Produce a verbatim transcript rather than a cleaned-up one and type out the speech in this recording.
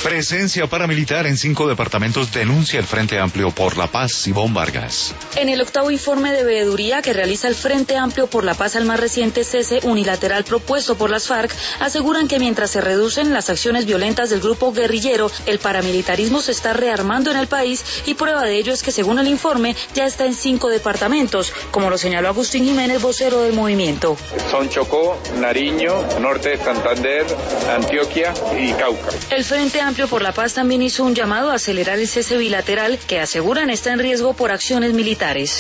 Presencia paramilitar en cinco departamentos denuncia el Frente Amplio por la Paz. Sibón Vargas. En el octavo informe de veeduría que realiza el Frente Amplio por la Paz al más reciente cese unilateral propuesto por las FARC, aseguran que mientras se reducen las acciones violentas del grupo guerrillero, el paramilitarismo se está rearmando en el país y prueba de ello es que según el informe ya está en cinco departamentos, como lo señaló Agustín Jiménez, vocero del movimiento. Son Chocó, Nariño, Norte de Santander, Antioquia y Cauca. El Frente Amplio por la Paz también hizo un llamado a acelerar el cese bilateral que aseguran está en riesgo por acciones militares.